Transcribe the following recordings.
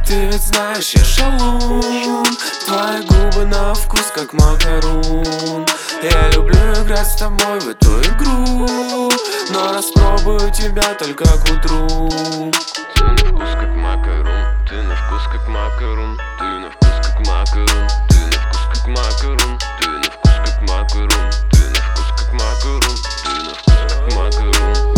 ты ведь знаешь, я шалун. Твои губы на вкус как макарон. Я люблю играть с тобой в эту игру, но распробую тебя только к утру. Ты на вкус как макарон, ты на вкус как макарон, ты на вкус как макарон, ты на вкус как макарон, ты на вкус как макарон, ты на вкус как макарон, ты на вкус как макарон.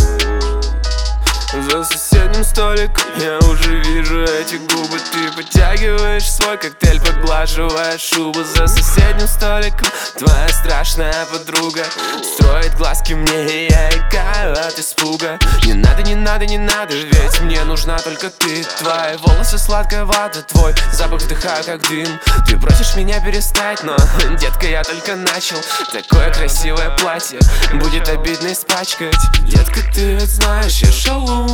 За соседним столиком я уже вижу эти губы. Ты подтягиваешь свой коктейль, подглаживая шубу. За соседним столиком твоя страшная подруга строит глазки мне, и я икаю от испуга. Не надо, не надо, не надо, ведь мне нужна только ты. Твои волосы сладкая вата, твой запах вдыхаю как дым. Ты просишь меня перестать, но, детка, я только начал. Такое красивое платье будет обидно испачкать. Детка, ты ведь знаешь, я шалун.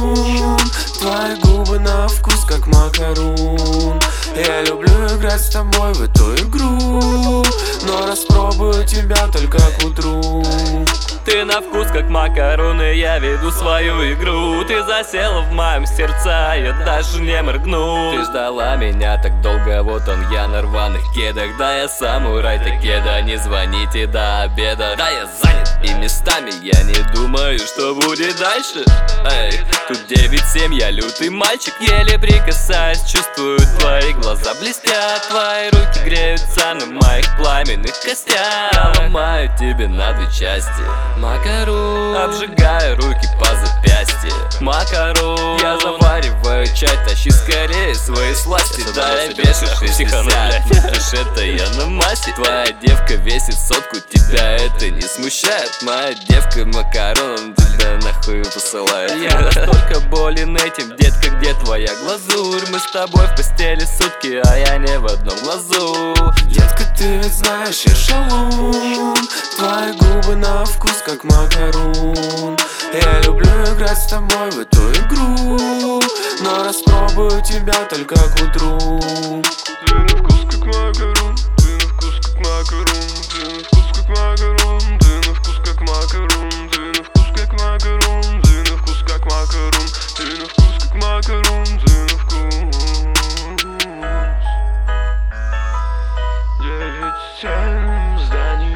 Твои губы на вкус как макарон. Я люблю играть с тобой в эту игру, но распробую тебя только к утру. Ты на вкус как макарон, и я веду свою игру. Ты засела в моем сердце, я даже не моргну. Ты ждала меня так долго, вот он я на рваных кедах. Да я самурай Такеда, не звоните до обеда. Да я занят и местами я не думаю, что будет дальше. Эй, тут 9-7, я лютый мальчик, еле прикасаясь, чувствую твои глаза блестят. Твои руки греются на моих пламенных костях. Я ломаю тебе на две части макарон, обжигаю руки по запястье макарон. Я завариваю чай, тащи скорее свои сласти. Да я вешу 60, видишь, это я на массе. Твоя девка весит 100, тебя это не смущает. Моя девка макарон, тебя нахуй посылает. Я настолько болен этим, детка, где твоя глазурь? Мы с тобой в постели сутки, а я не в одном глазу. Детка, ты ведь знаешь, я шалун. Твои губы на вкус как макарон. Я люблю играть с тобой в эту игру, но распробую тебя только к утру. Ты на вкус как макарон, ты на вкус как макарон, ты на вкус как макарон, ты на вкус как макарон, ты на вкус как макарон, ты на вкус как макарон, ты на вкус как макарон, ты на вкус. 9-7 в здании.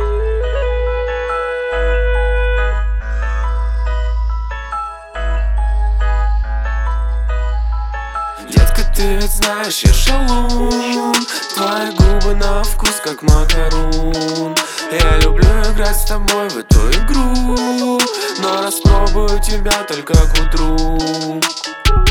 Детка, ты ведь знаешь, я шалун. Твои губы на вкус как макарон. Я люблю играть с тобой в эту игру, но распробую тебя только к утру.